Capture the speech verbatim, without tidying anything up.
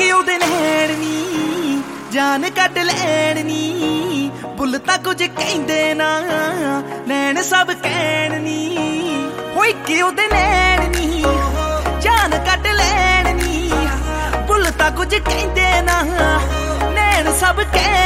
ਕੇ ਉਹਦੇ ਨੈਣ ਨੀ ਜਾਨ ਕੱਢ ਲੈਣ ਨੀ ਬੁੱਲ ਤਾਂ ਕੁਝ ਕਹਿੰਦੇ ਨਾ ਨੈਣ ਸਭ ਕਹਿਣ ਨੀ ਹੋਈ ਕਿ ਉਹਦੇ ਨੈਣ ਨੀ ਜਾਨ ਕੱਢ ਲੈਣ ਨੀ ਬੁੱਲ ਤਾਂ ਕੁਝ ਕਹਿੰਦੇ ਨਾ ਨੈਣ ਸਭ ਕਹਿਣ